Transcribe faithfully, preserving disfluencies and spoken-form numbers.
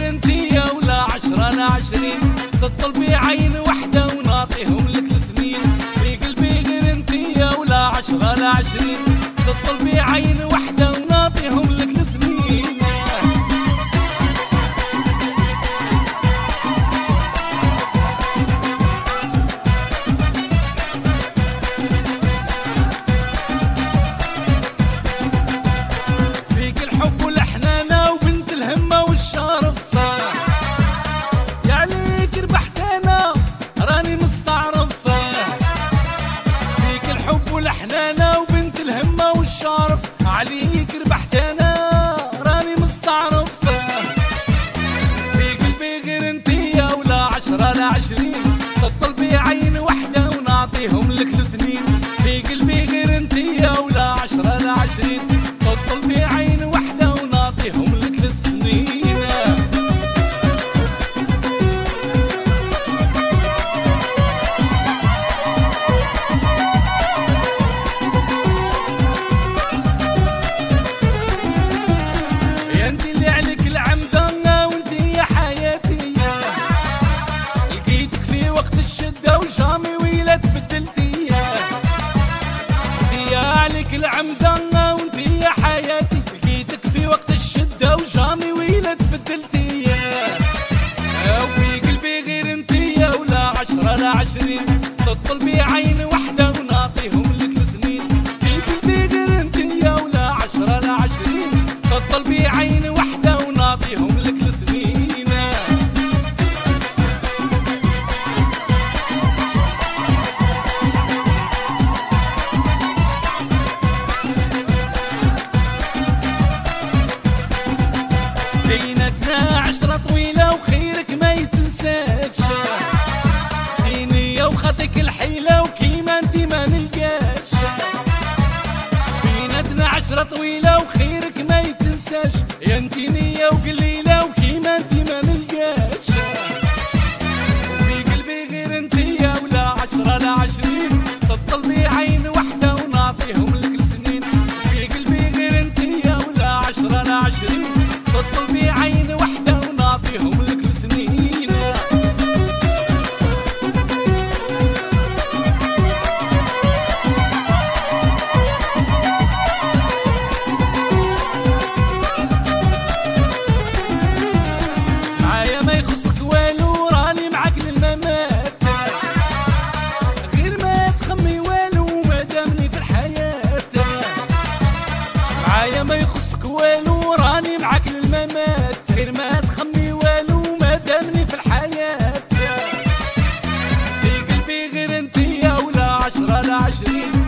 غير انتي ولا عشرة لا عشرين، تطلبي عين وحدة ونعطيهم لك الاثنين. في قلبي غير انتي ولا عشرة لا عشرين، تطلبي عين وحدة ونعطيهم لك الاثنين. فيك الحب والحنانة وبنت الهمة والشرف، يعليك ربحت انا راني مستعرف. فيك الحب والحنانة وبنت الهمة والشرف، عليك ربحت انا راني مستعرف. في قلبي غير انتي ولا عشرة لا عشرين، تطلبي عين وحدة ونعطيهم لك الاثنين. في قلبي غير انتي ولا عشرة لا عشرين، تطلبي عين وحدة ونعطيهم لك الاثنين. يا انتي اللي عليك العمدة وانتي يا حياتي، لقيتك في وقت الشدة وجامي ويلا تبدلتي. انتي يا عليك العمدة وانتي يا حياتي، لقيتك في وقت الشدة وجامي ويلا تبدلتي. وفي قلبي غير انتي ولا عشرة لا عشرين، تطلبي عين وحدة ونعطيهم لك الاثنين. في قلبي غير انتي ولا عشرة لا عشرين، تطلبي عين وحدة ونعطيهم لك الاثنين. بيناتنا عشرة طويلة وخيرك ما يتنساش، دينية وخطك الحيلة وكيما انتي ما نلقاش. بيناتنا عشرة طويلة وخيرك ما يتنساش، يا انتي نية وقليلة وكيما انتي ما نلقاش. وفي قلبي غير انتي ولا عشرة لا عشرين، تطلبي عين وحدة ونعطيهم لك الاثنين. في قلبي غير انتي ولا عشرة لا عشرين، تطلبي عين وحدة ونعطيهم لك الاثنين. معايا ما يخصك والو راني معاك للممات، غير ما تخمي والو ما دامني في الحياة. معايا ما يخصك والو راني معاك للممات، غير ما تخمي والو ما دامني في الحياة. في قلبي غير انتي ولا عشرة لا عشرين،